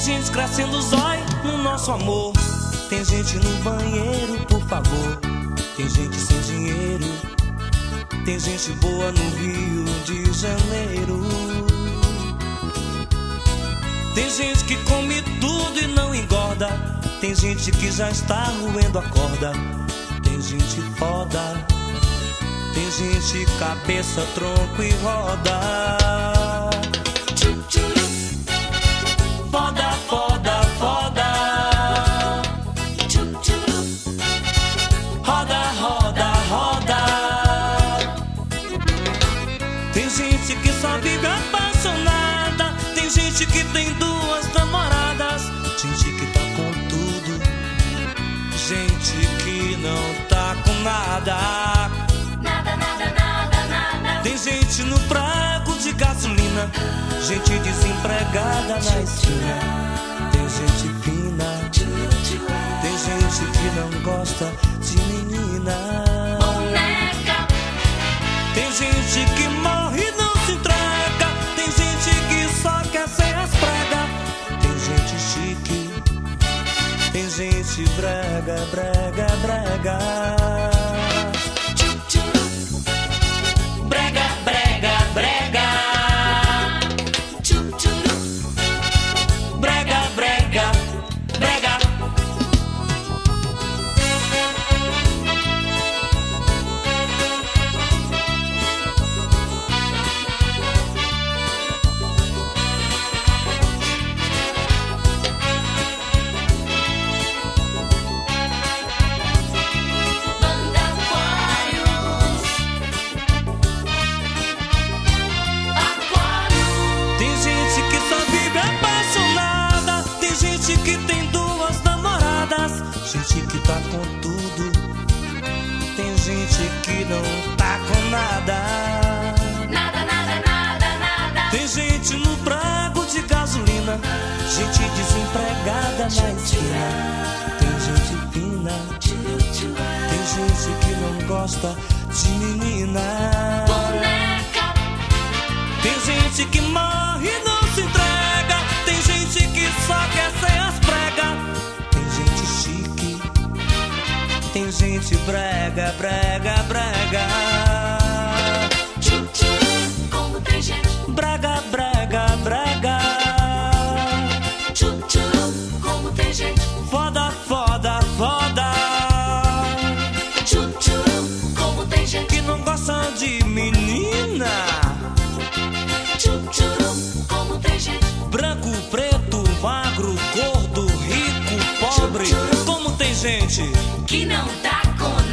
gente crescendo zói no nosso amor. Tem gente no banheiro, por favor. Tem gente sem dinheiro. Tem gente boa no Rio de Janeiro. Tem gente que come tudo e não engorda. Tem gente que já está roendo a corda. Tem gente foda. Tem gente cabeça, tronco e roda. Foda, foda, foda. Roda, roda, roda. Tem gente que só vive apaixonada. Tem gente que tem duas namoradas. Gente que tá com tudo. Gente que não tá com nada. Nada, nada, nada, nada. Tem gente no prago de gasolina. Gente desempregada na esquina. Tem gente fina. Tem gente que não gosta de menina. Boneca. Tem gente que morre e não se entrega. Tem gente que só quer ser as pregas. Tem gente chique. Tem gente brega, brega, brega. Brega, brega, brega. Brega, brega, brega. Banda Aquários. Aquários. Tem gente que só vive apaixonada. Tem gente que tem duas namoradas. Gente que tá com tudo. Tem gente que não tá com nada. Nada, nada, nada, nada. Tem gente no prago de gasolina. Gente desempregada na esquina. Tem gente fina. Tem gente que não gosta de menina. Boneca. Tem gente que morre e não se entrega. Tem gente que só quer ser as pregas. Tem gente chique. Tem gente brega, brega, brega. Como tem gente. Brega, brega, brega. Como tem gente. Foda, foda, foda. Como tem gente. Que não gosta de menina. Como tem gente. Branco, preto, magro, gordo, rico, pobre. Como tem gente Que não tá com